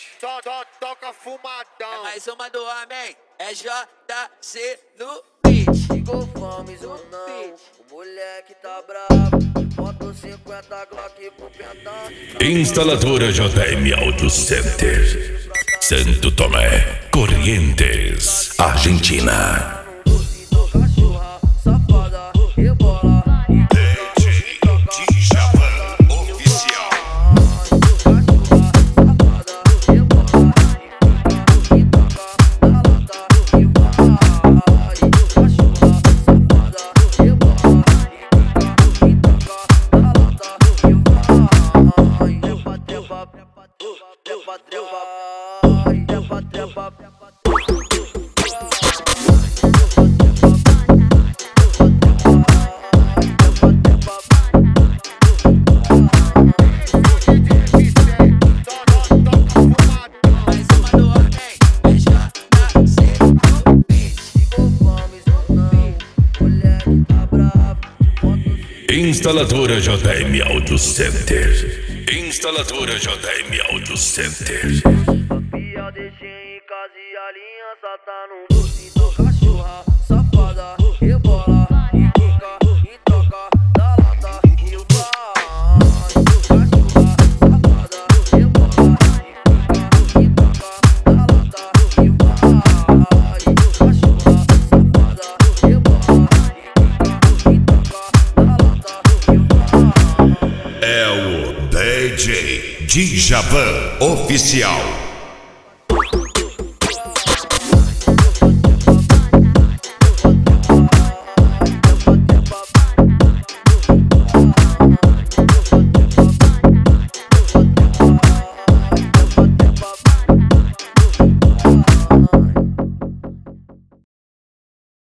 Só toca fumadão. É mais uma do homem, é JC no beat. Ligou Fames ou não, o moleque tá bravo. Moto 50 Glock pro pentão. Instaladora JM Auto Center, Santo Tomé, Corrientes, Argentina. Cachorra, safada, rebola. Instaladora JM Auto Center. Instaladora JM Auto Center. Papia deixei em casa e a aliança tá no doce. Cachorra, safada, rebola. E toca, da lata e vai. Cachorra, safada, rebola. E toca, da lata e vai. Cachorra, safada, rebola. E toca, da lata e vai. É o DJ Djavan Oficial.